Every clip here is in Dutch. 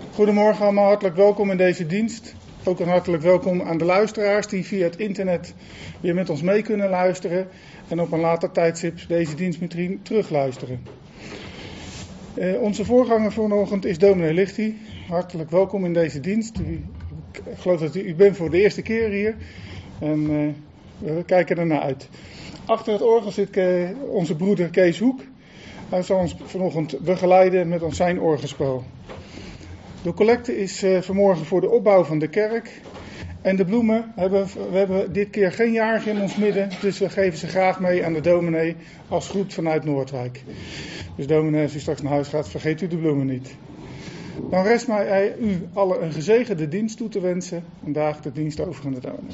Goedemorgen allemaal, hartelijk welkom in deze dienst. Ook een hartelijk welkom aan de luisteraars die via het internet weer met ons mee kunnen luisteren. En op een later tijdstip deze dienst meteen terugluisteren. Onze voorganger vanochtend is dominee Lichty. Hartelijk welkom in deze dienst. Ik geloof dat u bent voor de eerste keer hier. En we kijken ernaar uit. Achter het orgel zit onze broeder Kees Hoek. Hij zal ons vanochtend begeleiden met ons zijn orgelspel. De collecte is vanmorgen voor de opbouw van de kerk. En de bloemen, we hebben dit keer geen jarige in ons midden. Dus we geven ze graag mee aan de dominee als groet vanuit Noordwijk. Dus dominee, als u straks naar huis gaat, vergeet u de bloemen niet. Dan rest mij u allen een gezegende dienst toe te wensen. En daag de dienst over aan de dominee.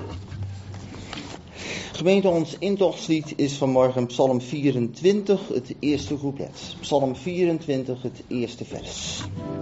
Gemeente, ons intochtslied is vanmorgen Psalm 24, het eerste couplet. Psalm 24, het eerste vers.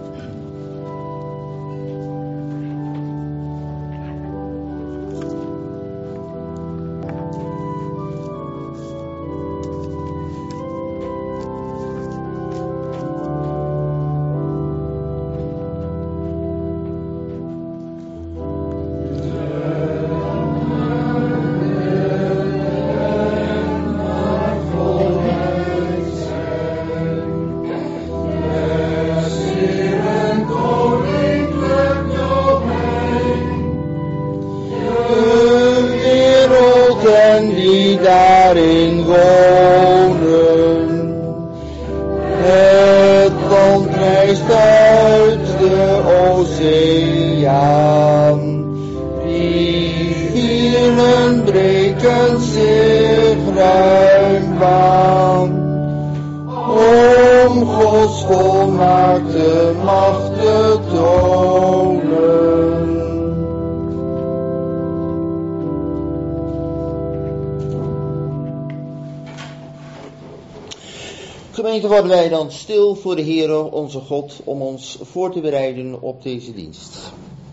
Gemeente, worden wij dan stil voor de Heere onze God om ons voor te bereiden op deze dienst.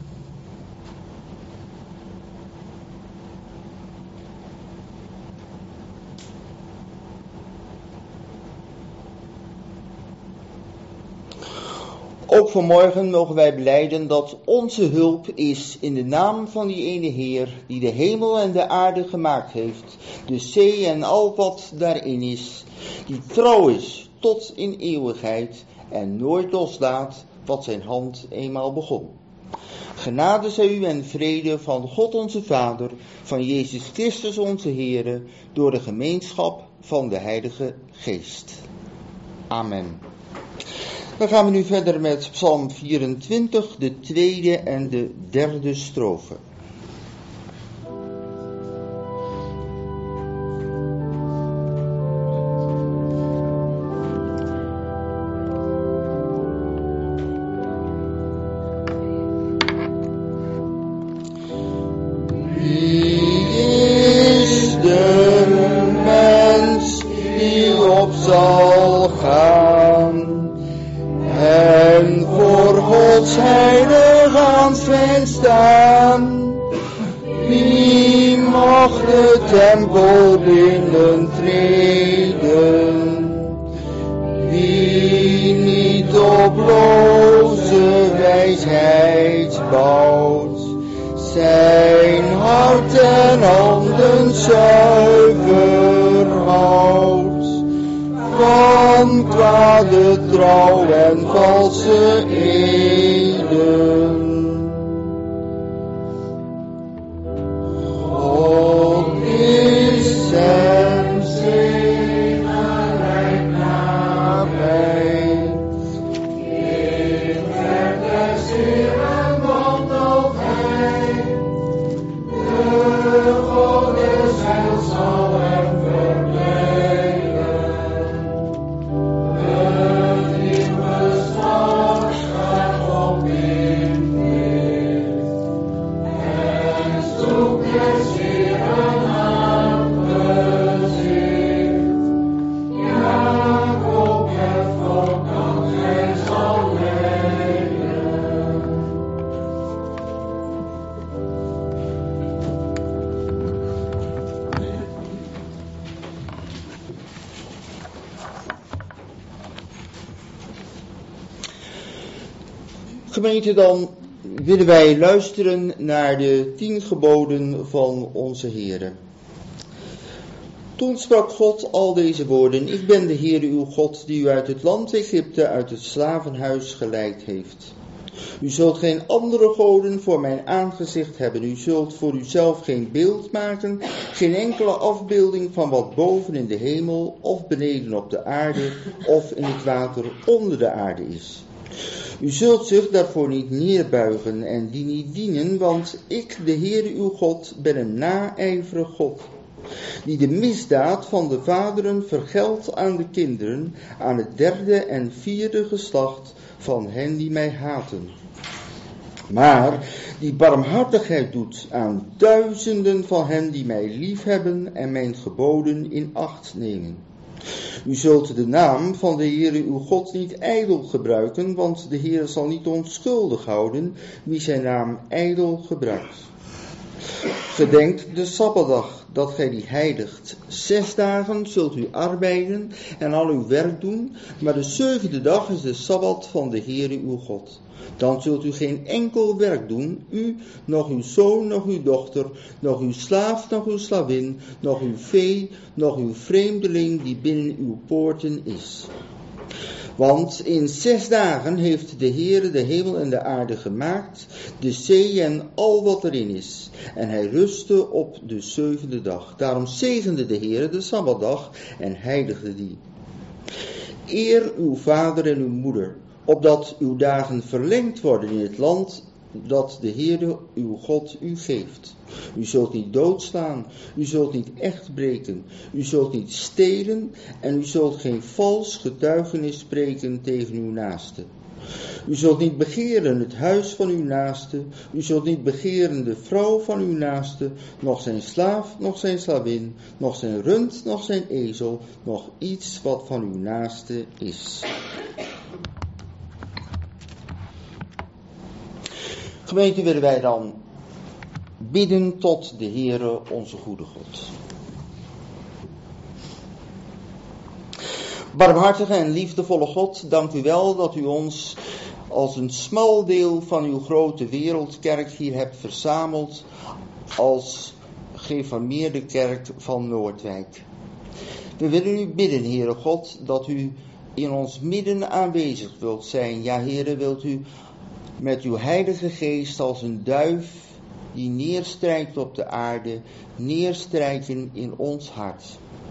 Ook vanmorgen mogen wij belijden dat onze hulp is in de naam van die ene Heer die de hemel en de aarde gemaakt heeft, de zee en al wat daarin is, die trouw is tot in eeuwigheid en nooit loslaat wat zijn hand eenmaal begon. Genade zij u en vrede van God onze Vader, van Jezus Christus onze Heere, door de gemeenschap van de Heilige Geest. Amen. Dan gaan we nu verder met Psalm 24, de tweede en de derde strofe. Tempel binnentreden, wie niet op loze wijsheid bouwt, zijn hart en handen zuiver houdt, van kwade trouw en valse eden. Gemeente, dan willen wij luisteren naar de 10 geboden van onze Heere. Toen sprak God al deze woorden: Ik ben de Heere uw God, die u uit het land Egypte, uit het slavenhuis geleid heeft. U zult geen andere goden voor mijn aangezicht hebben. U zult voor uzelf geen beeld maken, geen enkele afbeelding van wat boven in de hemel, of beneden op de aarde, of in het water onder de aarde is. U zult zich daarvoor niet neerbuigen en die niet dienen, want ik, de Heere uw God, ben een naijverig God, die de misdaad van de vaderen vergeldt aan de kinderen, aan het 3e en 4e geslacht van hen die mij haten. Maar die barmhartigheid doet aan duizenden van hen die mij liefhebben en mijn geboden in acht nemen. U zult de naam van de Heere uw God niet ijdel gebruiken, want de Heere zal niet onschuldig houden wie zijn naam ijdel gebruikt. Gedenkt de Sabbatdag, dat gij die heiligt. 6 dagen zult u arbeiden en al uw werk doen, maar de 7e dag is de Sabbat van de Heere uw God. Dan zult u geen enkel werk doen, u, nog uw zoon, nog uw dochter, nog uw slaaf, nog uw slavin, nog uw vee, nog uw vreemdeling die binnen uw poorten is. Want in 6 dagen heeft de Heere de hemel en de aarde gemaakt, de zee en al wat erin is. En hij rustte op de 7e dag. Daarom zegende de Heere de Sabbatdag en heiligde die. Eer uw vader en uw moeder, opdat uw dagen verlengd worden in het land dat de Heere uw God u geeft. U zult niet doodslaan, u zult niet echt breken, u zult niet stelen en u zult geen vals getuigenis spreken tegen uw naaste. U zult niet begeren het huis van uw naaste, u zult niet begeren de vrouw van uw naaste, noch zijn slaaf, noch zijn slavin, noch zijn rund, noch zijn ezel, noch iets wat van uw naaste is. Gemeente, willen wij dan bidden tot de Heere onze goede God. Barmhartige en liefdevolle God, dank u wel dat u ons als een smal deel van uw grote wereldkerk hier hebt verzameld als gereformeerde kerk van Noordwijk. We willen u bidden, Heere God, dat u in ons midden aanwezig wilt zijn. Ja, Heere, wilt u met uw heilige geest als een duif die neerstrijkt op de aarde, neerstrijken in ons hart.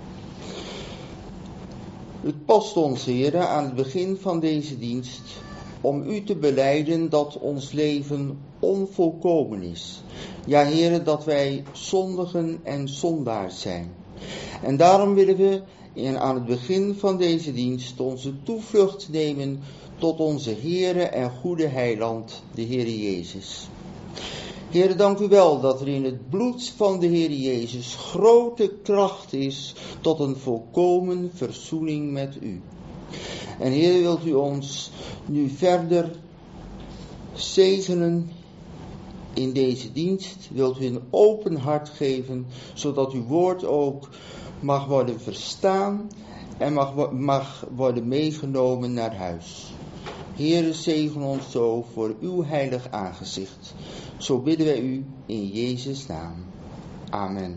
Het past ons, Heere, aan het begin van deze dienst om u te belijden dat ons leven onvolkomen is. Ja, Heere, dat wij zondigen en zondaars zijn. En daarom willen we aan het begin van deze dienst onze toevlucht nemen tot onze Heere en goede heiland, de Heere Jezus. Heere, dank u wel dat er in het bloed van de Heere Jezus grote kracht is tot een volkomen verzoening met u. En Heere, wilt u ons nu verder zegenen in deze dienst, wilt u een open hart geven, zodat uw woord ook mag worden verstaan en mag worden meegenomen naar huis. Heere, zegen ons zo voor uw heilig aangezicht. Zo bidden wij u in Jezus' naam. Amen.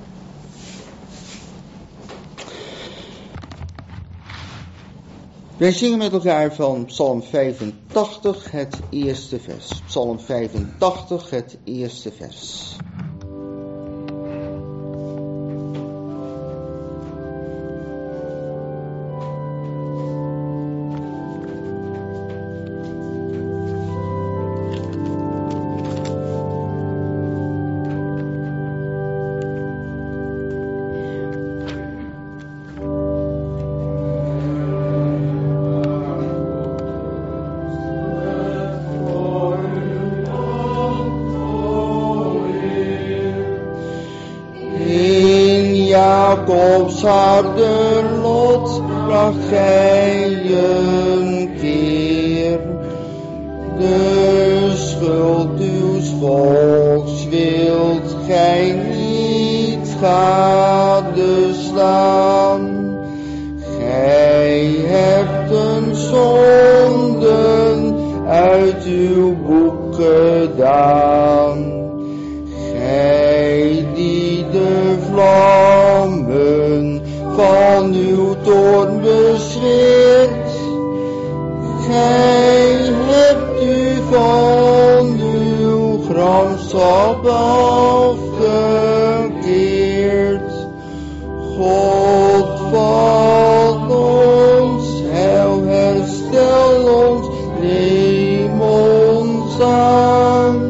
Wij zingen met elkaar van Psalm 85 het eerste vers. Psalm 85 het eerste vers. Jacobs harde lot bracht gij een keer. De schuld uws volks wilt gij niet gadeslaan. Gij hebt een zonden uit met uw boek gedaan. Gij die de vlammen van uw toorn bezweert, gij hebt u van uw gramschap afgekeerd. God van ons heil, herstel ons, neem ons aan.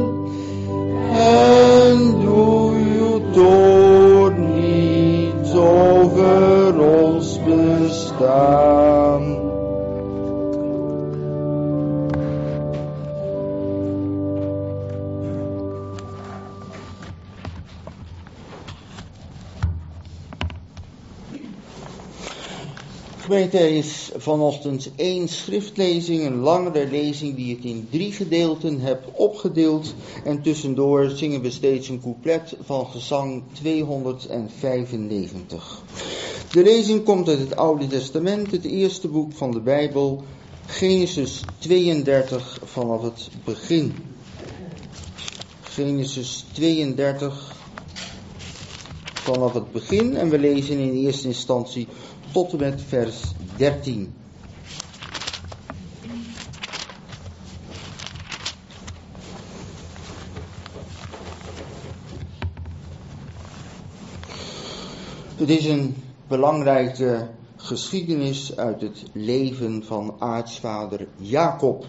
En doe uw toorn niet over ons bestaan. Gemeente, er is vanochtend 1 schriftlezing, een langere lezing die ik in 3 gedeelten heb opgedeeld. En tussendoor zingen we steeds een couplet van gezang 295. De lezing komt uit het Oude Testament, het eerste boek van de Bijbel, Genesis 32 vanaf het begin. Genesis 32 vanaf het begin en we lezen in eerste instantie tot en met vers 13. Het is een belangrijke geschiedenis uit het leven van aartsvader Jacob.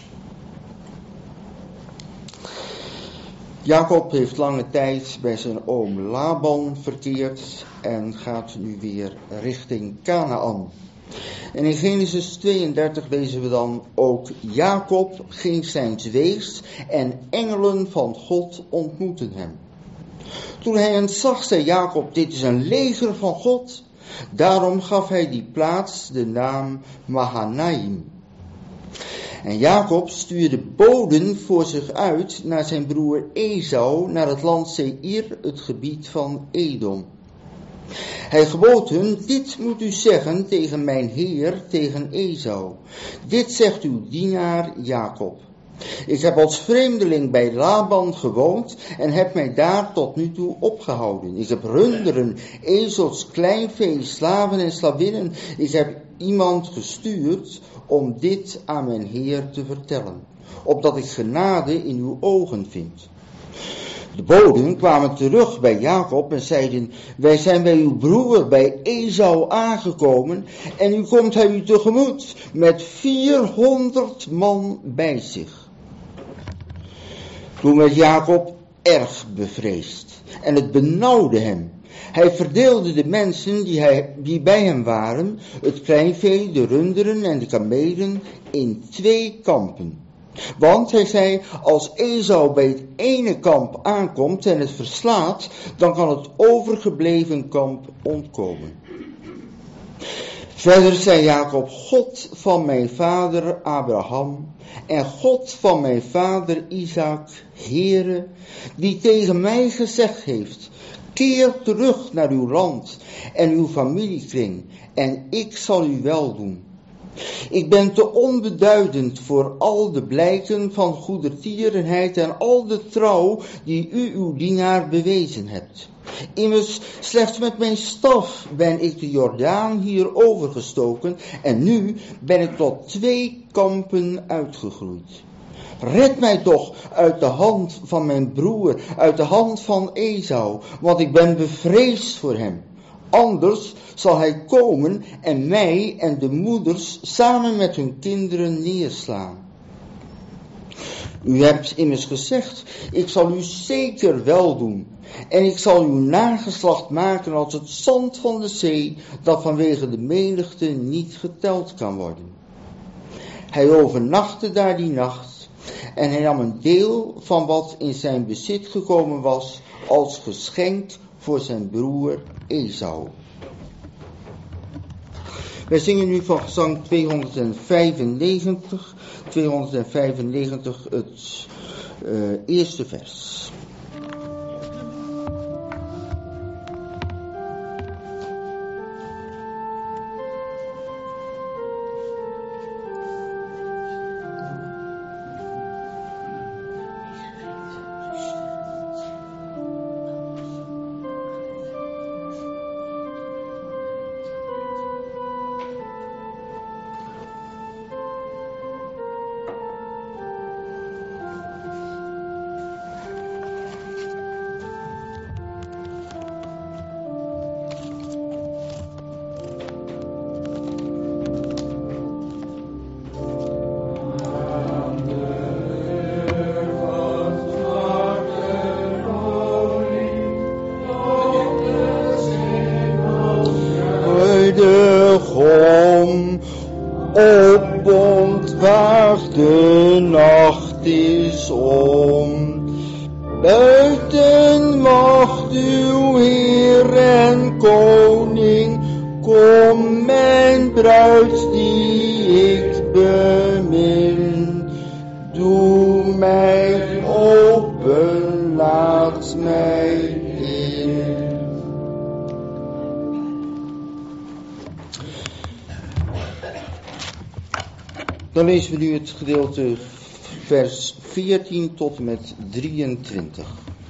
Jacob heeft lange tijd bij zijn oom Laban verkeerd en gaat nu weer richting Kanaan. En in Genesis 32 lezen we dan: ook Jacob ging zijns weegs en engelen van God ontmoetten hem. Toen hij hen zag, zei Jacob: dit is een leger van God. Daarom gaf hij die plaats de naam Mahanaim. En Jacob stuurde boden voor zich uit naar zijn broer Esau, naar het land Seir, het gebied van Edom. Hij gebood hun: dit moet u zeggen tegen mijn heer, tegen Esau. Dit zegt uw dienaar Jacob. Ik heb als vreemdeling bij Laban gewoond en heb mij daar tot nu toe opgehouden. Ik heb runderen, ezels, kleinvee, slaven en slavinnen. Ik heb iemand gestuurd om dit aan mijn heer te vertellen, opdat ik genade in uw ogen vind. De boden kwamen terug bij Jacob en zeiden: wij zijn bij uw broer, bij Esau aangekomen en nu komt hij u tegemoet met 400 man bij zich. Toen werd Jacob erg bevreesd en het benauwde hem. Hij verdeelde de mensen die bij hem waren, het kleinvee, de runderen en de kamelen, in 2 kampen. Want hij zei: als Esau bij het ene kamp aankomt en het verslaat, dan kan het overgebleven kamp ontkomen. Verder zei Jacob: God van mijn vader Abraham en God van mijn vader Isaac, Heere, die tegen mij gezegd heeft: keer terug naar uw land en uw familiekring en ik zal u wel doen. Ik ben te onbeduidend voor al de blijken van goedertierenheid en al de trouw die u uw dienaar bewezen hebt. Immers, slechts met mijn staf ben ik de Jordaan hier overgestoken en nu ben ik tot 2 kampen uitgegroeid. Red mij toch uit de hand van mijn broer, uit de hand van Esau, want ik ben bevreesd voor hem. Anders zal hij komen en mij en de moeders samen met hun kinderen neerslaan. U hebt immers gezegd: ik zal u zeker wel doen. En ik zal uw nageslacht maken als het zand van de zee, dat vanwege de menigte niet geteld kan worden. Hij overnachtte daar die nacht en hij nam een deel van wat in zijn bezit gekomen was als geschenk voor zijn broer Esau. Wij zingen nu van gezang 295 het eerste vers. de nacht is om. Buiten wacht uw Heer en Koning, kom mijn bruid die ik bemin. Doe mij open, laat mij in. Dan lezen we nu het gedeelte vers 14 tot en met 23.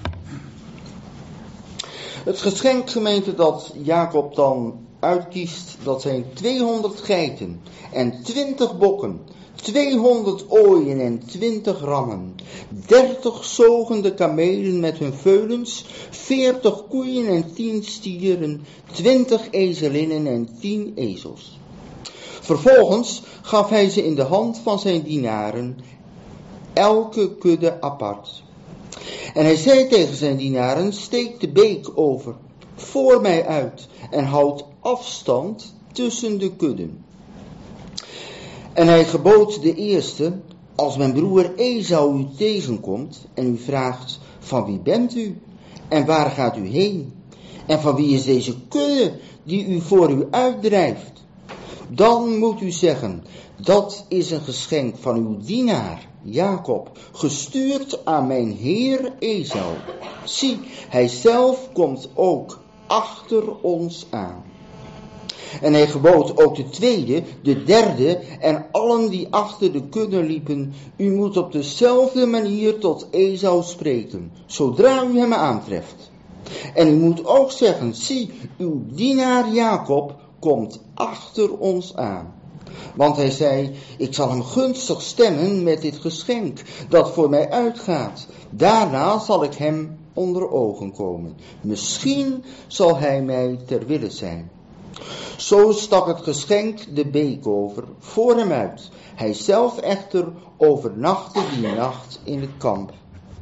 Het geschenk, gemeente, dat Jacob dan uitkiest, dat zijn 200 geiten en 20 bokken, 200 ooien en 20 rammen, 30 zogende kamelen met hun veulens, 40 koeien en 10 stieren, 20 ezelinnen en 10 ezels. Vervolgens gaf hij ze in de hand van zijn dienaren, elke kudde apart. En hij zei tegen zijn dienaren, steek de beek over, voor mij uit, en houd afstand tussen de kudden. En hij gebood de eerste, als mijn broer Esau u tegenkomt en u vraagt, van wie bent u? En waar gaat u heen? En van wie is deze kudde die u voor u uitdrijft? Dan moet u zeggen, dat is een geschenk van uw dienaar, Jacob, gestuurd aan mijn heer Esau. Zie, hij zelf komt ook achter ons aan. En hij gebood ook de tweede, de derde en allen die achter de kudde liepen, u moet op dezelfde manier tot Esau spreken, zodra u hem aantreft. En u moet ook zeggen, zie, uw dienaar Jacob komt achter ons aan. Want hij zei, ik zal hem gunstig stemmen met dit geschenk, dat voor mij uitgaat. Daarna zal ik hem onder ogen komen. Misschien zal hij mij ter wille zijn. Zo stak het geschenk de beek over, voor hem uit. Hij zelf echter overnachtte die nacht in het kamp.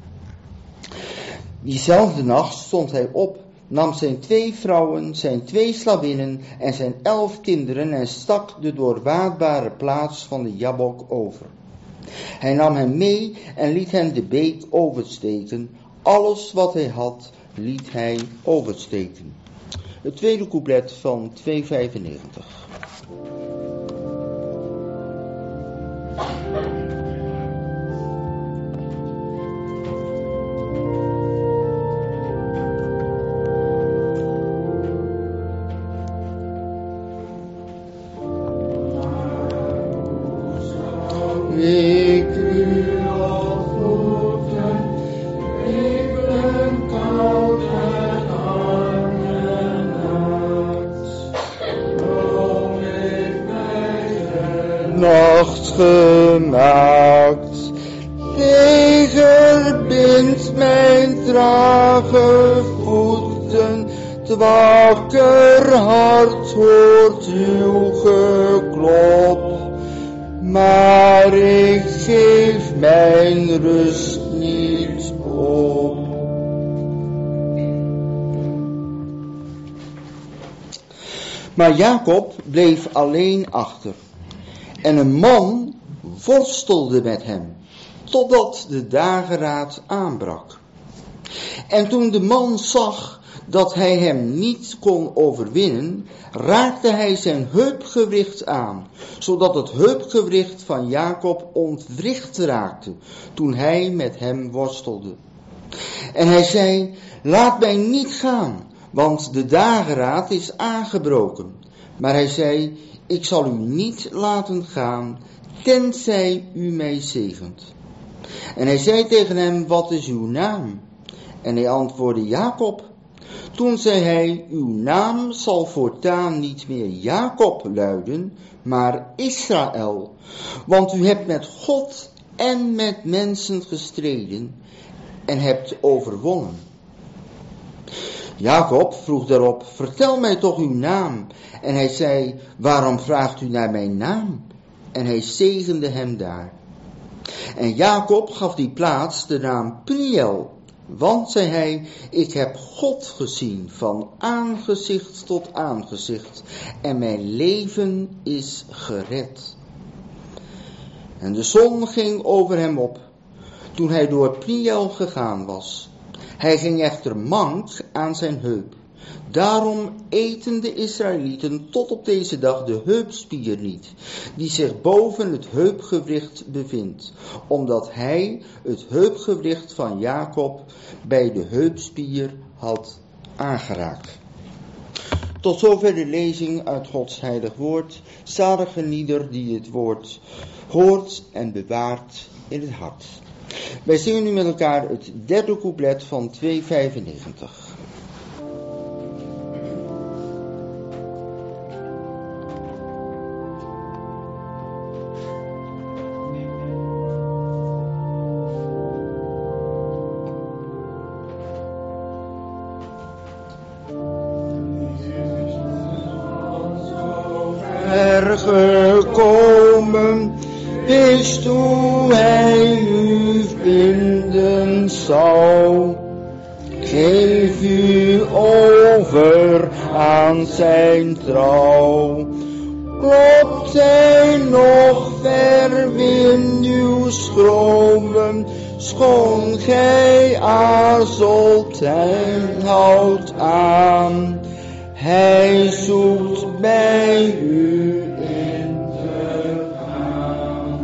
Diezelfde nacht stond hij op, nam zijn 2 vrouwen, zijn 2 slavinnen en zijn 11 kinderen en stak de doorwaadbare plaats van de Jabok over. Hij nam hen mee en liet hen de beek oversteken. Alles wat hij had, liet hij oversteken. Het tweede couplet van 295. Ik u ontmoeten, ik ben koud en arm en naakt. Kom ik mij de nacht gemaakt. Leger bindt mijn trage voeten, het wakker hart hoort uw geklop. Maar ik geef mijn rust niet op. Maar Jacob bleef alleen achter. En een man worstelde met hem, totdat de dageraad aanbrak. En toen de man zag dat hij hem niet kon overwinnen, raakte hij zijn heupgewricht aan, zodat het heupgewricht van Jacob ontwricht raakte, toen hij met hem worstelde. En hij zei, laat mij niet gaan, want de dageraad is aangebroken. Maar hij zei, ik zal u niet laten gaan, tenzij u mij zegent. En hij zei tegen hem, wat is uw naam? En hij antwoordde, Jacob. Toen zei hij, uw naam zal voortaan niet meer Jacob luiden, maar Israël. Want u hebt met God en met mensen gestreden en hebt overwonnen. Jacob vroeg daarop, vertel mij toch uw naam. En hij zei, waarom vraagt u naar mijn naam? En hij zegende hem daar. En Jacob gaf die plaats de naam Peniel. Want, zei hij, ik heb God gezien van aangezicht tot aangezicht en mijn leven is gered. En de zon ging over hem op, toen hij door Pniel gegaan was. Hij ging echter mank aan zijn heup. Daarom eten de Israëlieten tot op deze dag de heupspier niet, die zich boven het heupgewricht bevindt, omdat hij het heupgewricht van Jacob bij de heupspier had aangeraakt. Tot zover de lezing uit Gods heilig woord. Zalige ieder die het woord hoort en bewaart in het hart. Wij zingen nu met elkaar het derde couplet van 295. Gekomen is hoe hij u vinden zal. Geef u over aan zijn trouw. Klopt hij nog verwint uw schromen, schoon gij aarzelt en houdt aan. Hij zoekt bij u in te gaan.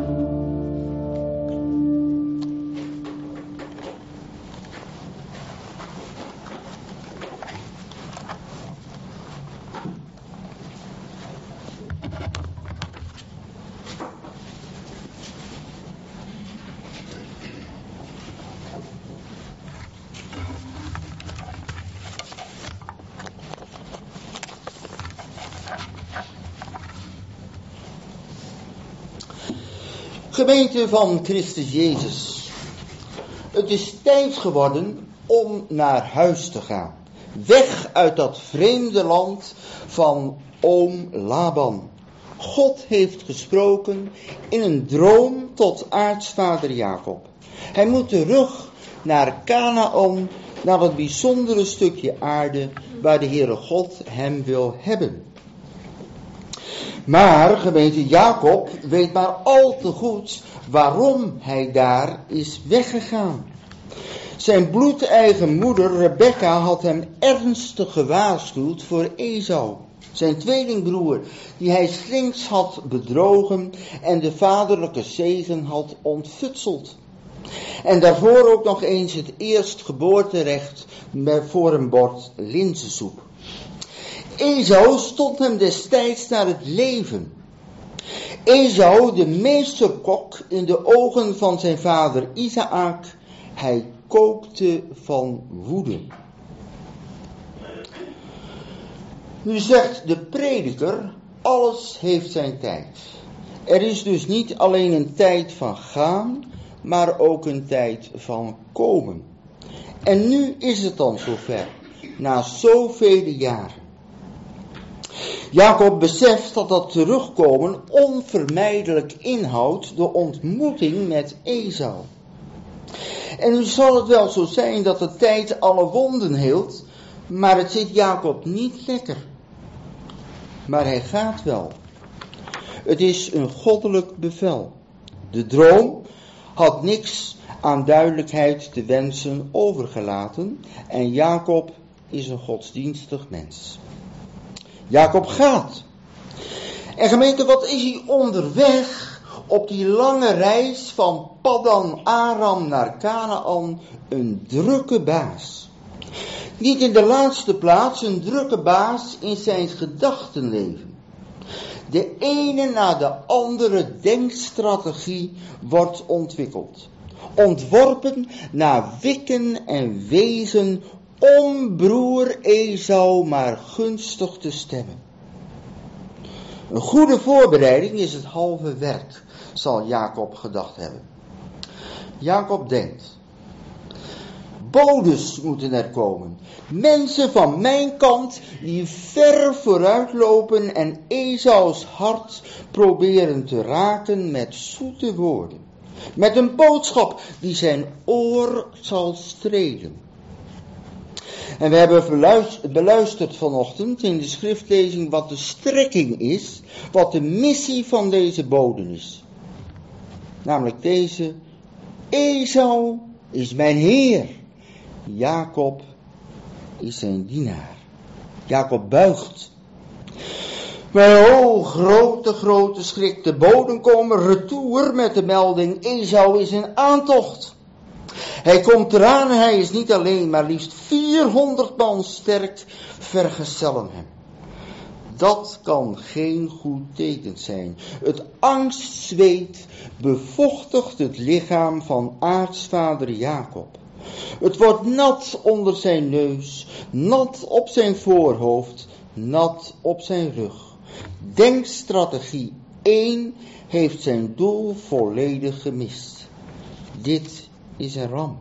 Gemeente van Christus Jezus, het is tijd geworden om naar huis te gaan. Weg uit dat vreemde land van oom Laban. God heeft gesproken in een droom tot aartsvader Jacob. Hij moet terug naar Kanaan, naar dat bijzondere stukje aarde waar de Heere God hem wil hebben. Maar gemeente Jacob weet maar al te goed waarom hij daar is weggegaan. Zijn bloedeigen moeder Rebekka had hem ernstig gewaarschuwd voor Esau, zijn tweelingbroer, die hij slinks had bedrogen en de vaderlijke zegen had ontfutseld. En daarvoor ook nog eens het eerstgeboorterecht voor een bord linzensoep. Esau stond hem destijds naar het leven. Esau, de meesterkok in de ogen van zijn vader Isaak, hij kookte van woede. Nu zegt de prediker, alles heeft zijn tijd. Er is dus niet alleen een tijd van gaan, maar ook een tijd van komen. En nu is het dan zover, na zoveel jaren. Jacob beseft dat dat terugkomen onvermijdelijk inhoudt de ontmoeting met Esau. En nu zal het wel zo zijn dat de tijd alle wonden heelt, maar het zit Jacob niet lekker. Maar hij gaat wel. Het is een goddelijk bevel. De droom had niks aan duidelijkheid te wensen overgelaten en Jacob is een godsdienstig mens. Jacob gaat. En gemeente, wat is hij onderweg op die lange reis van Paddan Aram naar Kanaan? Een drukke baas. Niet in de laatste plaats een drukke baas in zijn gedachtenleven. De ene na de andere denkstrategie wordt ontwikkeld. Ontworpen naar wikken en wezen om broer Esau maar gunstig te stemmen. Een goede voorbereiding is het halve werk, zal Jacob gedacht hebben. Jacob denkt, bodes moeten er komen. Mensen van mijn kant die ver vooruitlopen en Esaus hart proberen te raken met zoete woorden. Met een boodschap die zijn oor zal strelen. En we hebben beluisterd vanochtend in de schriftlezing wat de strekking is, wat de missie van deze boden is. Namelijk deze: Esau is mijn heer, Jacob is zijn dienaar. Jacob buigt. Maar grote schrik, de boden komen retour met de melding: Esau is in aantocht. Hij komt eraan en hij is niet alleen, maar liefst 400 man sterk vergezellen hem. Dat kan geen goed teken zijn. Het angstzweet bevochtigt het lichaam van aartsvader Jacob. Het wordt nat onder zijn neus, nat op zijn voorhoofd, nat op zijn rug. Denkstrategie 1 heeft zijn doel volledig gemist. Dit is een ramp.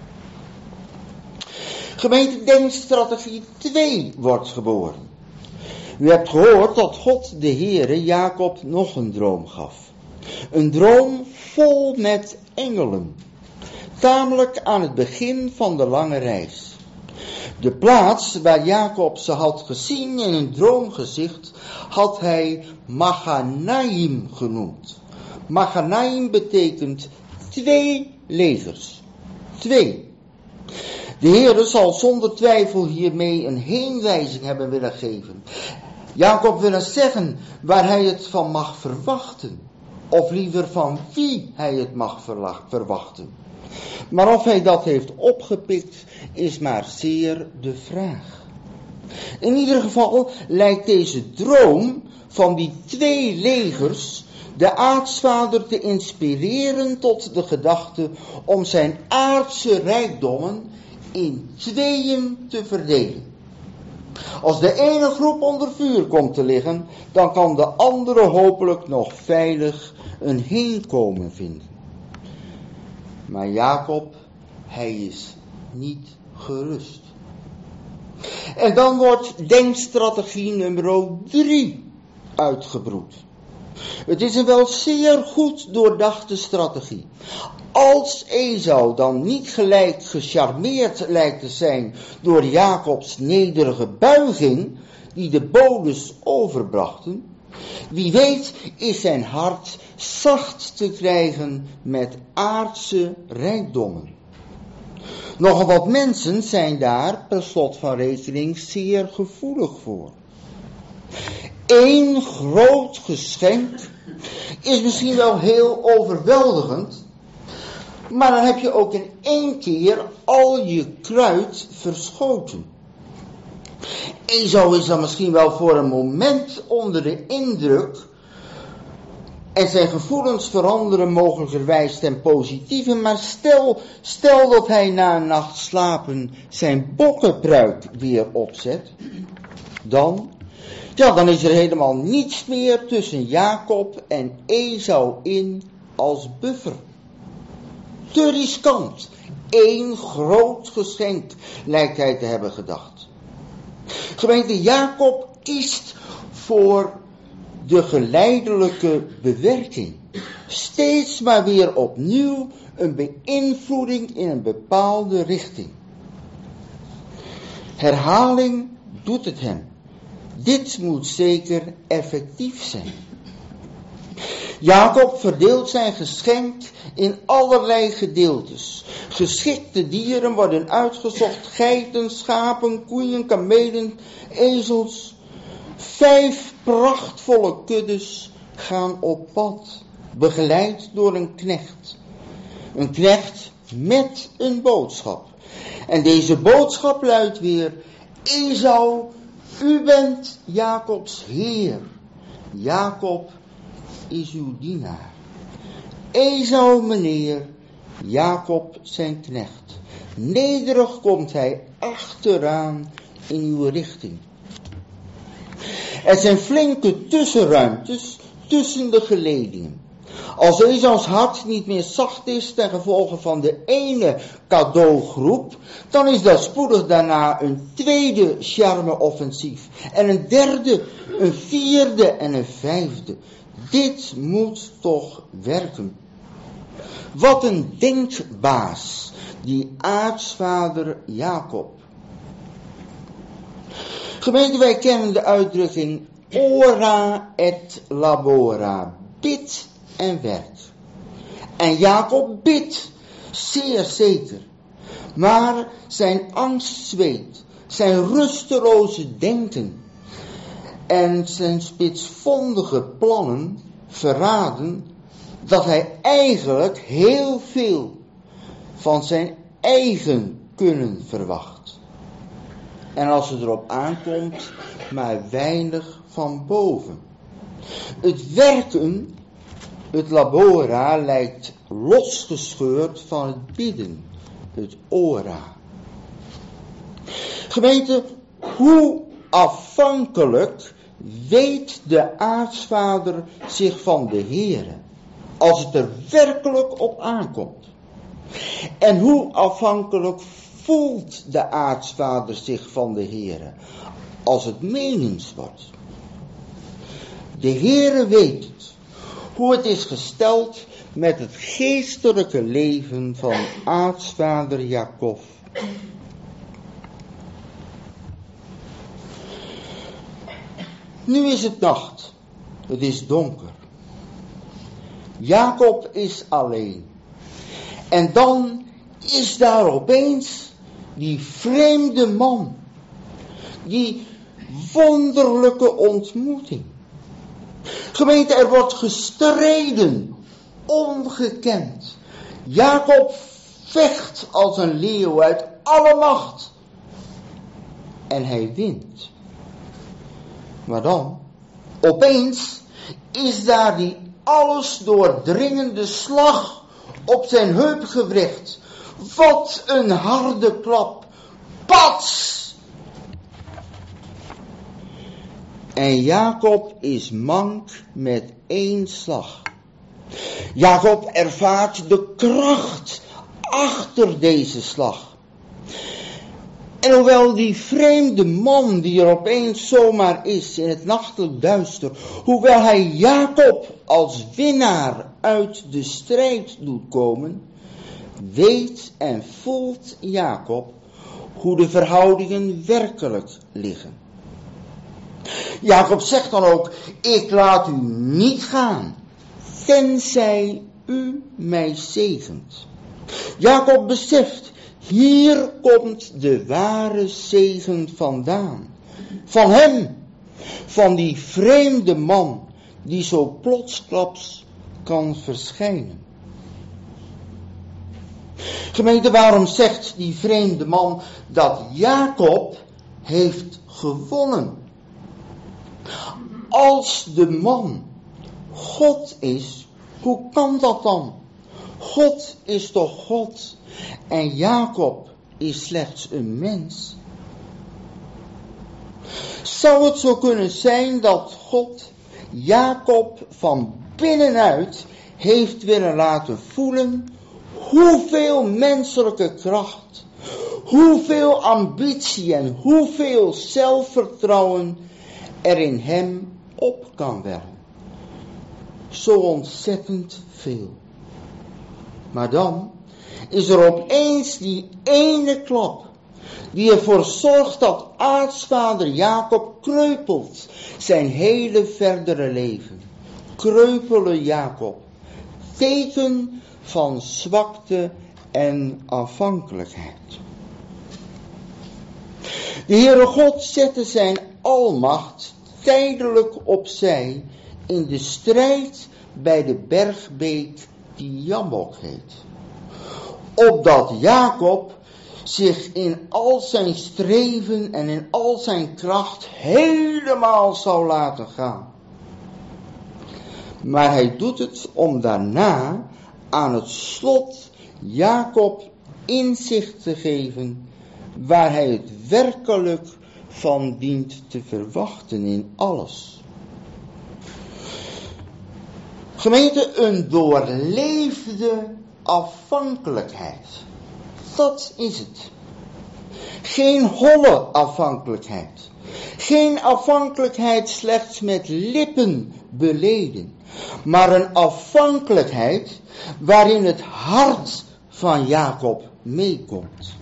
Gemeente, denkstrategie 2 wordt geboren. U hebt gehoord dat God de Heere Jacob nog een droom gaf. Een droom vol met engelen. Tamelijk aan het begin van de lange reis. De plaats waar Jacob ze had gezien in een droomgezicht had hij Mahanaim genoemd. Mahanaim betekent 2 legers. 2. De Heere zal zonder twijfel hiermee een heenwijzing hebben willen geven. Jacob wil eens zeggen waar hij het van mag verwachten. Of liever van wie hij het mag verwachten. Maar of hij dat heeft opgepikt is maar zeer de vraag. In ieder geval lijkt deze droom van die 2 legers de aartsvader te inspireren tot de gedachte om zijn aardse rijkdommen in 2 te verdelen. Als de ene groep onder vuur komt te liggen, dan kan de andere hopelijk nog veilig een heenkomen vinden. Maar Jacob, hij is niet gerust. En dan wordt denkstrategie nummer 3 uitgebroed. Het is een wel zeer goed doordachte strategie. Als Esau dan niet gelijk gecharmeerd lijkt te zijn door Jacobs nederige buiging, die de bodes overbrachten, wie weet is zijn hart zacht te krijgen met aardse rijkdommen. Nogal wat mensen zijn daar per slot van rekening zeer gevoelig voor. 1 groot geschenk is misschien wel heel overweldigend, maar dan heb je ook in 1 keer al je kruid verschoten. Esau is dan misschien wel voor een moment onder de indruk en zijn gevoelens veranderen mogelijkerwijs ten positieve, maar stel dat hij na een nacht slapen zijn bokkenpruik weer opzet, dan is er helemaal niets meer tussen Jacob en Esau in als buffer. Te riskant. 1 groot geschenk lijkt hij te hebben gedacht. Gemeente, Jacob kiest voor de geleidelijke bewerking. Steeds maar weer opnieuw een beïnvloeding in een bepaalde richting. Herhaling doet het hem. Dit moet zeker effectief zijn. Jacob verdeelt zijn geschenk in allerlei gedeeltes. Geschikte dieren worden uitgezocht: geiten, schapen, koeien, kamelen, ezels. 5 prachtvolle kuddes gaan op pad, begeleid door een knecht. Een knecht met een boodschap. En deze boodschap luidt weer: Esau, u bent Jacobs heer. Jacob is uw dienaar. Esau meneer, Jacob zijn knecht. Nederig komt hij achteraan in uw richting. Er zijn flinke tussenruimtes tussen de geledingen. Als Esau's hart niet meer zacht is ten gevolge van de ene cadeaugroep, dan is dat spoedig daarna een tweede charme-offensief. En een derde, een vierde en een vijfde. Dit moet toch werken. Wat een denkbaas, die aartsvader Jacob. Gemeente, wij kennen de uitdrukking ora et labora, bid en werk. En Jacob bidt, zeer zeker. Maar zijn angst zweet, zijn rusteloze denken en zijn spitsvondige plannen verraden dat hij eigenlijk heel veel van zijn eigen kunnen verwacht. En als het erop aankomt, maar weinig van boven. Het werken, het labora, lijkt losgescheurd van het bidden, het ora. Gemeente, hoe afhankelijk weet de aartsvader zich van de Heere, als het er werkelijk op aankomt? En hoe afhankelijk voelt de aartsvader zich van de Heere, als het menens wordt? De Heere weet het, hoe het is gesteld met het geestelijke leven van aartsvader Jacob. Nu is het nacht, het is donker. Jacob is alleen. En dan is daar opeens die vreemde man, die wonderlijke ontmoeting. Gemeente, er wordt gestreden, ongekend. Jacob vecht als een leeuw uit alle macht. En hij wint. Maar dan, opeens, is daar die alles doordringende slag op zijn heupgewricht. Wat een harde klap. Pats! En Jacob is mank met 1 slag. Jacob ervaart de kracht achter deze slag. En hoewel die vreemde man die er opeens zomaar is in het nachtelijk duister, hoewel hij Jacob als winnaar uit de strijd doet komen, weet en voelt Jacob hoe de verhoudingen werkelijk liggen. Jacob zegt dan ook, ik laat u niet gaan, tenzij u mij zegent. Jacob beseft, hier komt de ware zegen vandaan. Van hem, van die vreemde man die zo plotsklaps kan verschijnen. Gemeente, waarom zegt die vreemde man dat Jacob heeft gewonnen? Als de man God is, hoe kan dat dan? God is toch God en Jacob is slechts een mens? Zou het zo kunnen zijn dat God Jacob van binnenuit heeft willen laten voelen hoeveel menselijke kracht, hoeveel ambitie en hoeveel zelfvertrouwen er in hem op kan wellen? Zo ontzettend veel. Maar dan is er opeens die ene klap die ervoor zorgt dat aartsvader Jacob kreupelt zijn hele verdere leven. Kreupele Jacob, teken van zwakte en afhankelijkheid. De Heere God zette zijn almacht tijdelijk opzij in de strijd bij de bergbeek die Jabbok heet. Opdat Jacob zich in al zijn streven en in al zijn kracht helemaal zou laten gaan. Maar hij doet het om daarna aan het slot Jacob inzicht te geven waar hij het werkelijk van dient te verwachten in alles. Gemeente, een doorleefde afhankelijkheid. Dat is het. Geen holle afhankelijkheid. Geen afhankelijkheid slechts met lippen beleden. Maar een afhankelijkheid waarin het hart van Jacob meekomt.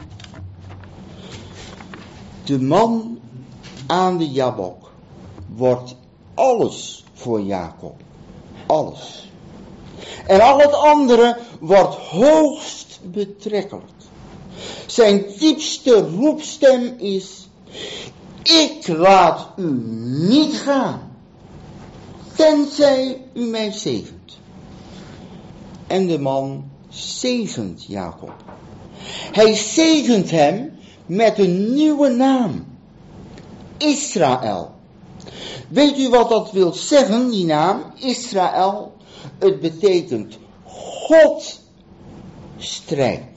De man aan de Jabbok wordt alles voor Jacob. Alles. En al het andere wordt hoogst betrekkelijk. Zijn diepste roepstem is: ik laat u niet gaan, tenzij u mij zegent. En de man zegent Jacob. Hij zegent hem met een nieuwe naam: Israël. Weet u wat dat wil zeggen, die naam Israël? Het betekent God strijdt.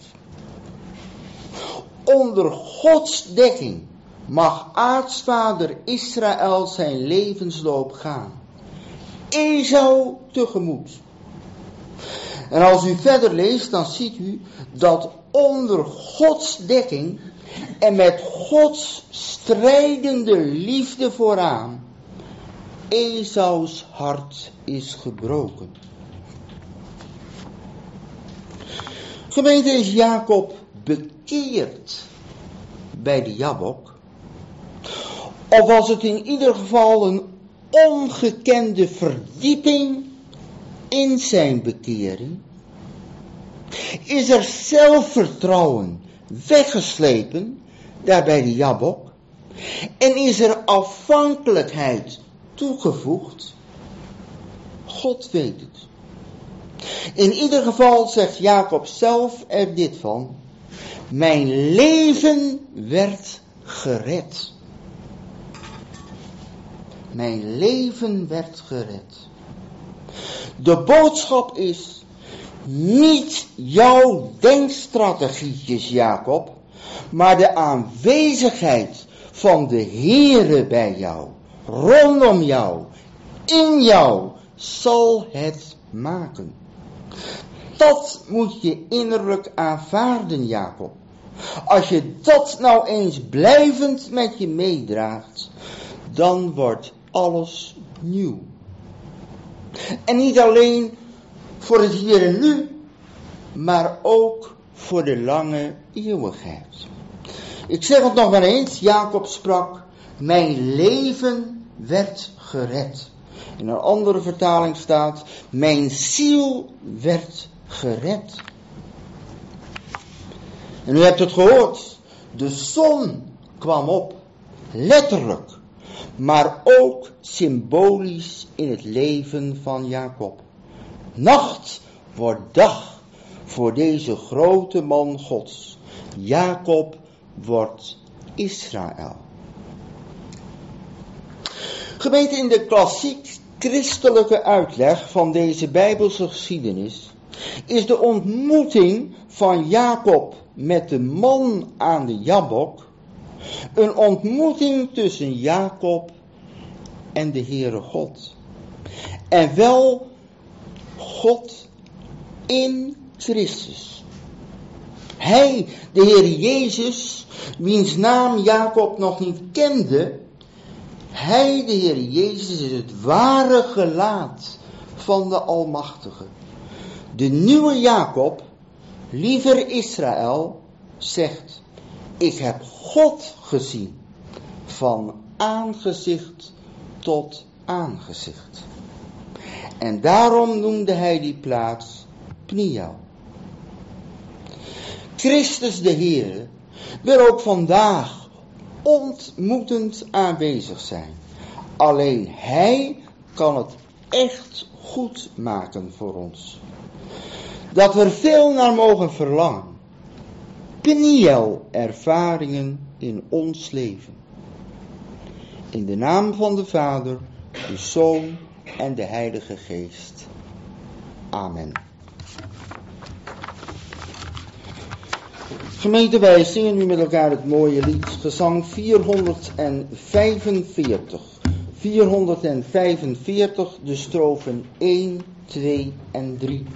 Onder Gods dekking mag aartsvader Israël zijn levensloop gaan. Esau tegemoet. En als u verder leest, dan ziet u dat onder Gods dekking en met Gods strijdende liefde vooraan Esaus hart is gebroken. Gemeente, is Jacob bekeerd bij de Jabok? Of was het in ieder geval een ongekende verdieping in zijn bekering? Is er zelfvertrouwen weggeslepen daar bij de Jabok? En is er afhankelijkheid toegevoegd? God weet het. In ieder geval zegt Jacob zelf er dit van: mijn leven werd gered. Mijn leven werd gered. De boodschap is: niet jouw denkstrategietjes, Jacob, maar de aanwezigheid van de Heere bij jou, rondom jou, in jou, zal het maken. Dat moet je innerlijk aanvaarden, Jacob. Als je dat nou eens blijvend met je meedraagt, dan wordt alles nieuw. En niet alleen voor het hier en nu, maar ook voor de lange eeuwigheid. Ik zeg het nog maar eens, Jacob sprak: mijn leven werd gered. In een andere vertaling staat: mijn ziel werd gered. En u hebt het gehoord, de zon kwam op, letterlijk, maar ook symbolisch in het leven van Jacob. Nacht wordt dag voor deze grote man Gods. Jacob wordt Israël. Gemeente, in de klassiek christelijke uitleg van deze Bijbelse geschiedenis is de ontmoeting van Jacob met de man aan de Jabok een ontmoeting tussen Jacob en de Heere God. En wel God in Christus. Hij, de Heer Jezus, wiens naam Jacob nog niet kende, hij, de Heer Jezus, is het ware gelaat van de Almachtige. De nieuwe Jacob, liever Israël, zegt: ik heb God gezien, van aangezicht tot aangezicht. En daarom noemde hij die plaats Pniel. Christus de Heer wil ook vandaag ontmoetend aanwezig zijn. Alleen Hij kan het echt goed maken voor ons. Dat we er veel naar mogen verlangen. Pniel ervaringen in ons leven. In de naam van de Vader, de Zoon en de Heilige Geest. Amen. Gemeente, wij zingen nu met elkaar het mooie lied, gezang 445. 445, de strofen 1, 2 en 3.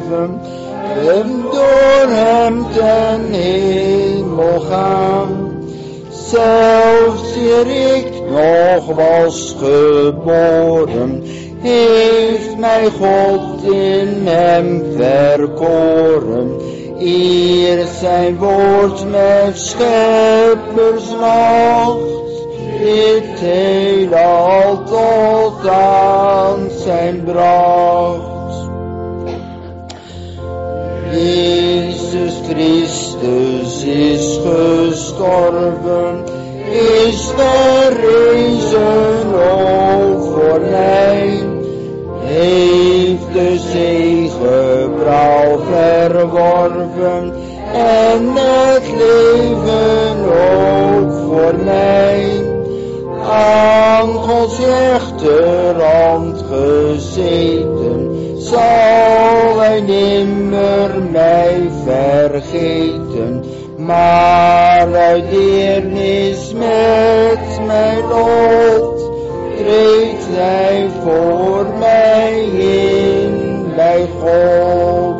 leven en door hem ten hemel gaan. Zelfs eer ik nog was geboren, heeft mij God in hem verkoren. Eerst zijn woord met scheppersmacht, dit heelal tot aan zijn bracht. Jezus Christus is gestorven, is verrezen ook voor mij, heeft de zegepraal verworven en het leven ook voor mij. Aan Gods rechterhand gezeten, zal hij nimmer mij vergeten, maar uit deernis met mijn lot treedt hij voor mij in bij God.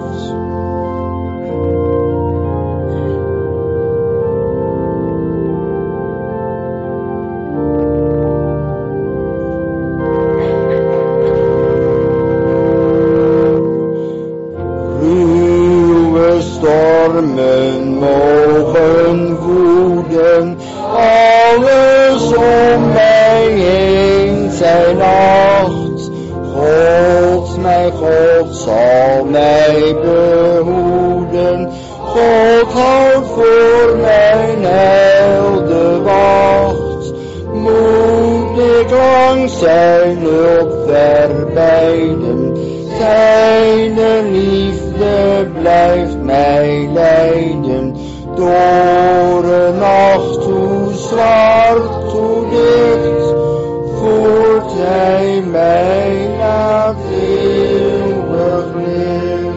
Stormen mogen woeden, alles om mij heen zijn nacht. God, mijn God, zal mij behoeden. God houdt voor mijn heil de wacht. Moet ik langs zijn hulp verbeiden, zijn liefde blijft mij leiden. Door een nacht, hoe zwart, hoe dicht, voert hij mij naar het eeuwig licht.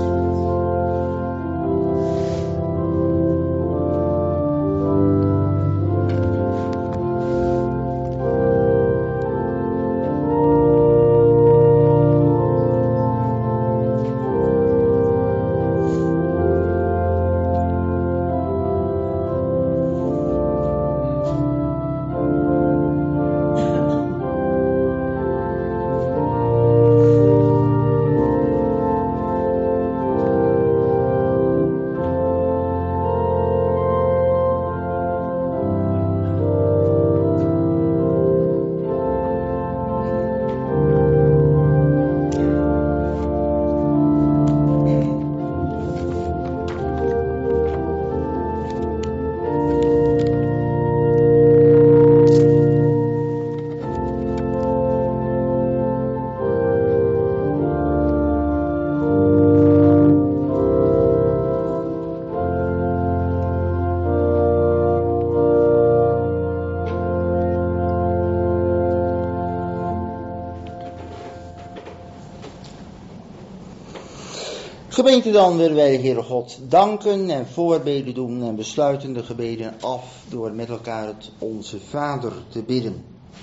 Gemeente, dan willen wij de Heere God danken en voorbeden doen en besluiten de gebeden af door met elkaar het Onze Vader te bidden.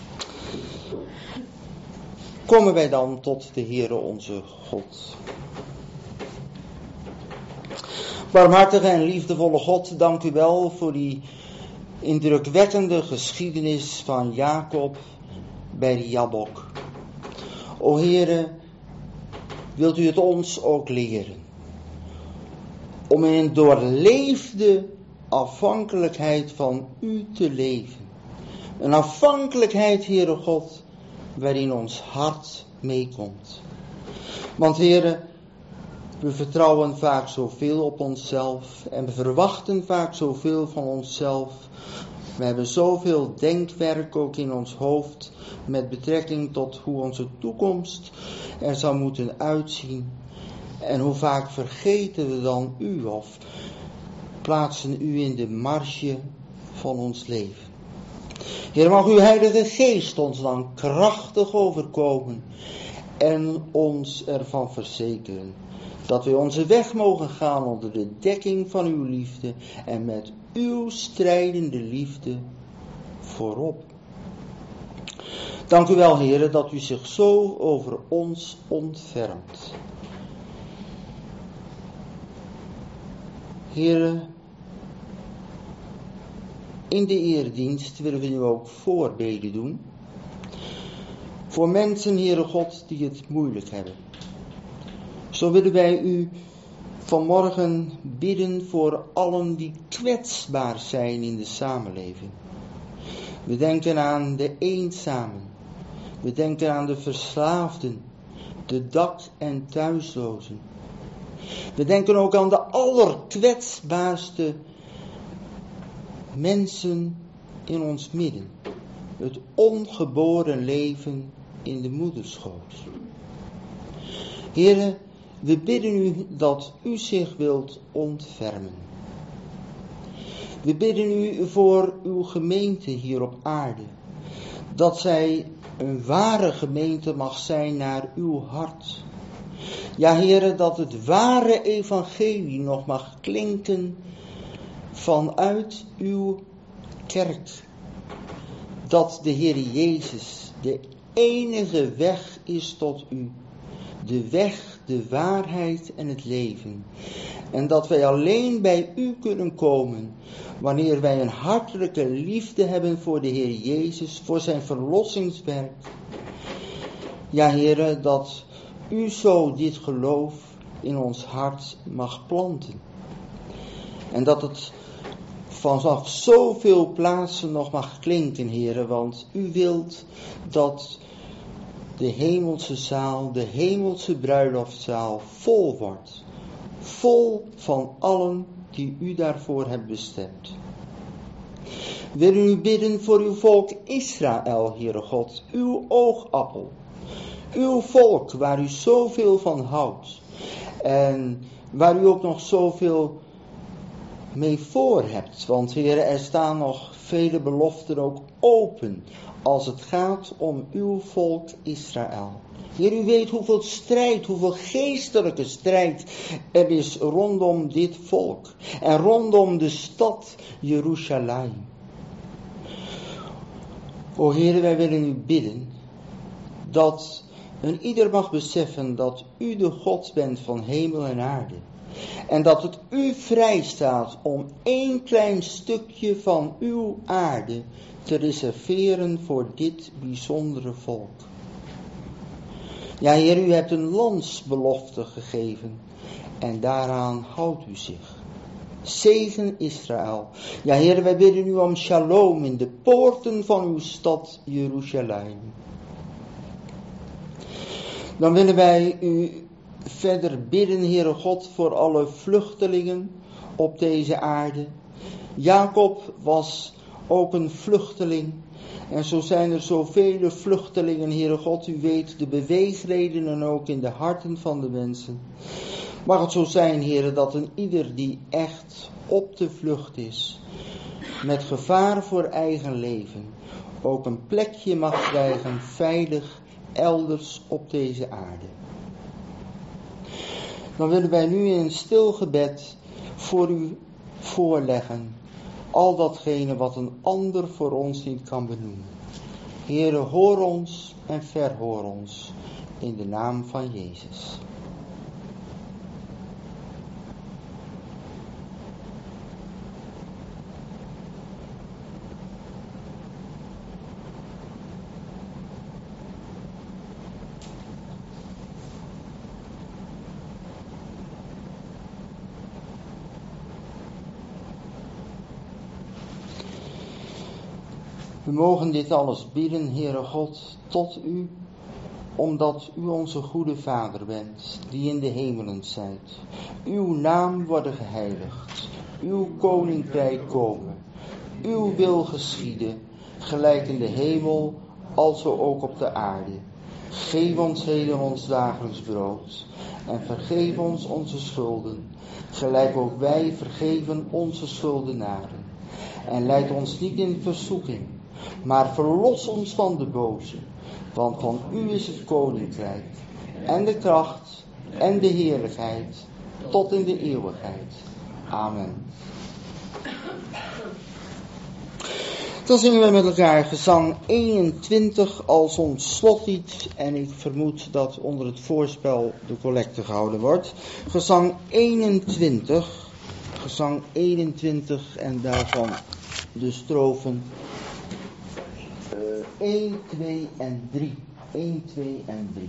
Komen wij dan tot de Heere onze God. Barmhartige en liefdevolle God, dank u wel voor die indrukwekkende geschiedenis van Jacob bij de Jabok. O Heere, wilt u het ons ook leren om in een doorleefde afhankelijkheid van u te leven. Een afhankelijkheid, Heere God, waarin ons hart meekomt. Want Heere, we vertrouwen vaak zoveel op onszelf en we verwachten vaak zoveel van onszelf. We hebben zoveel denkwerk ook in ons hoofd met betrekking tot hoe onze toekomst er zou moeten uitzien. En hoe vaak vergeten we dan u of plaatsen u in de marge van ons leven. Heer, mag uw Heilige Geest ons dan krachtig overkomen en ons ervan verzekeren dat we onze weg mogen gaan onder de dekking van uw liefde en met uw strijdende liefde voorop. Dank u wel, Heere, dat u zich zo over ons ontfermt. Heere, in de eredienst willen we nu ook voorbeden doen. Voor mensen, Heere God, die het moeilijk hebben. Zo willen wij u vanmorgen bidden voor allen die kwetsbaar zijn in de samenleving. We denken aan de eenzamen. We denken aan de verslaafden, de dak- en thuislozen. We denken ook aan de allerkwetsbaarste mensen in ons midden. Het ongeboren leven in de moederschoot. Heere, we bidden u dat u zich wilt ontfermen. We bidden u voor uw gemeente hier op aarde. Dat zij een ware gemeente mag zijn naar uw hart. Ja, Heere, dat het ware evangelie nog mag klinken vanuit uw kerk. Dat de Heer Jezus de enige weg is tot u. De weg, de waarheid en het leven. En dat wij alleen bij u kunnen komen wanneer wij een hartelijke liefde hebben voor de Heer Jezus, voor zijn verlossingswerk. Ja, Heere, dat u zo dit geloof in ons hart mag planten. En dat het vanaf zoveel plaatsen nog mag klinken, Heere, want u wilt dat de hemelse zaal, de hemelse bruiloftzaal vol wordt. Vol van allen die u daarvoor hebt bestemd. We willen u bidden voor uw volk Israël, Heere God, uw oogappel. Uw volk waar u zoveel van houdt. En waar u ook nog zoveel mee voor hebt. Want Heere, er staan nog vele beloften ook open als het gaat om uw volk Israël. Heer, u weet hoeveel strijd, hoeveel geestelijke strijd er is rondom dit volk. En rondom de stad Jeruzalem. O Heer, wij willen u bidden dat een ieder mag beseffen dat u de God bent van hemel en aarde. En dat het u vrijstaat om één klein stukje van uw aarde te reserveren voor dit bijzondere volk. Ja, Heer, u hebt een landsbelofte gegeven en daaraan houdt u zich. Zegen Israël. Ja, Heer, wij bidden u om shalom in de poorten van uw stad Jeruzalem. Dan willen wij u verder bidden, Heere God, voor alle vluchtelingen op deze aarde. Jacob was ook een vluchteling. En zo zijn er zoveel vluchtelingen, Heere God. U weet de beweegredenen ook in de harten van de mensen. Mag het zo zijn, Heere, dat een ieder die echt op de vlucht is, met gevaar voor eigen leven, ook een plekje mag krijgen, veilig elders op deze aarde. Dan willen wij nu in een stil gebed voor u voorleggen al datgene wat een ander voor ons niet kan benoemen. Heere, hoor ons en verhoor ons in de naam van Jezus. We mogen dit alles bidden, Heere God, tot u, omdat u onze goede Vader bent, die in de hemelen zijt. Uw naam worden geheiligd, uw koninkrijk komen, uw wil geschieden, gelijk in de hemel, alzo ook op de aarde. Geef ons heden ons dagelijks brood, en vergeef ons onze schulden, gelijk ook wij vergeven onze schuldenaren. En leid ons niet in verzoeking, maar verlos ons van de boze, want van u is het koninkrijk, en de kracht, en de heerlijkheid, tot in de eeuwigheid. Amen. Dan zingen we met elkaar gezang 21 als ons slotlied, en ik vermoed dat onder het voorspel de collecte gehouden wordt. Gezang 21, gezang 21 en daarvan de strofen 1, 2 en 3. 1, 2 en 3.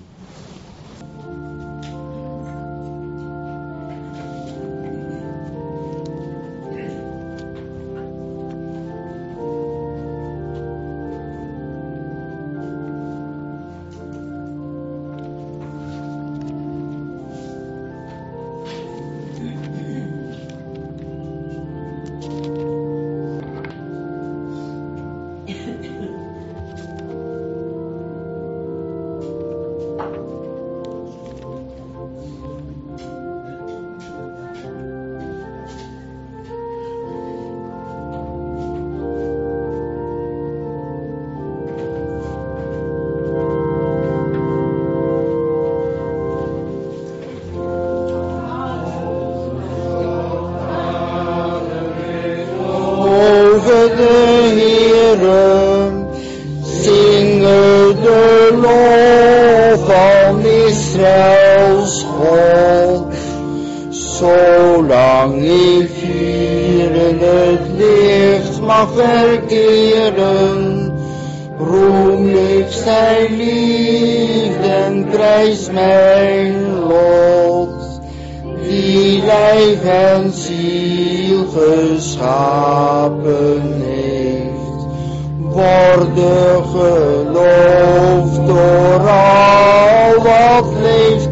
Verkeren, roem ik zijn liefde en prijs mijn lot, die lijf en ziel geschapen heeft, worden geloofd door al wat leeft.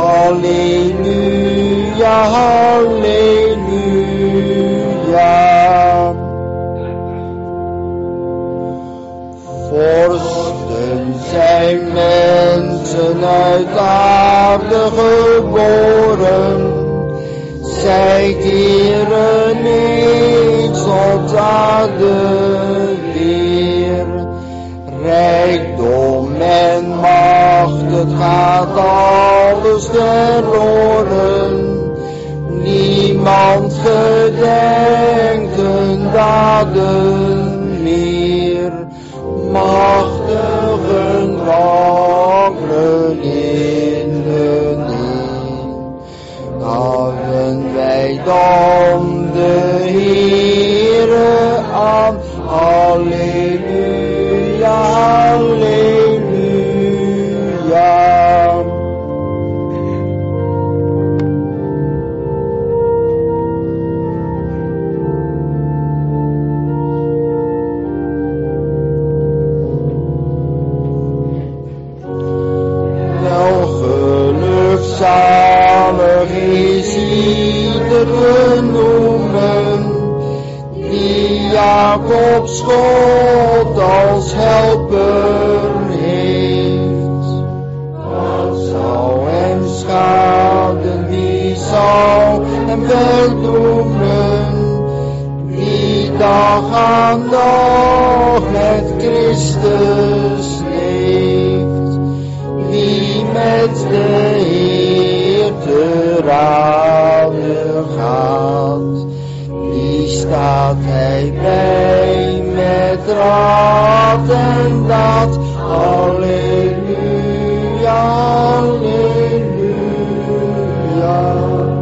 Halleluja, halleluja. Vorsten zijn mensen uit aarde geboren, zij keren eens tot aarde weer. Rijkdom en macht, het gaat alles verloren, niemand gedenkt hun daden meer. Machtigen wankelen in de neer. Houden wij dan de Heere aan. Halleluja, halleluja. Zalig is ieder genoemen, die Jacobs God als helper heeft. Wat zou hem schaden, wie zou hem verdoemen, die dag aan dag met Christus leeft, wie met de te raden gaat, die staat hij bij met raad en daad. Halleluja, halleluja.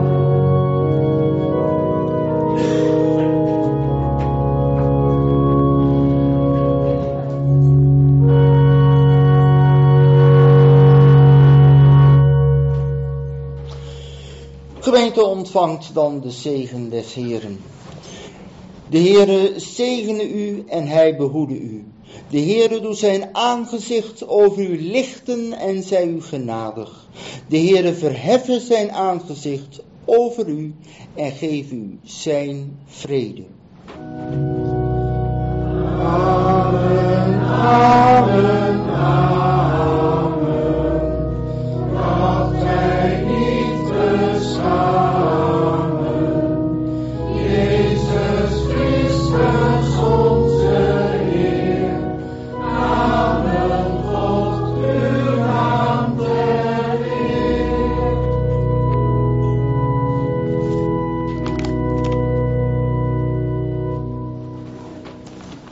Gemeente, ontvangt dan de zegen des Heeren. De Heere zegene u en hij behoede u. De Heere doet zijn aangezicht over u lichten en zij u genadig. De Heere verheffe zijn aangezicht over u en geef u zijn vrede. Amen, amen.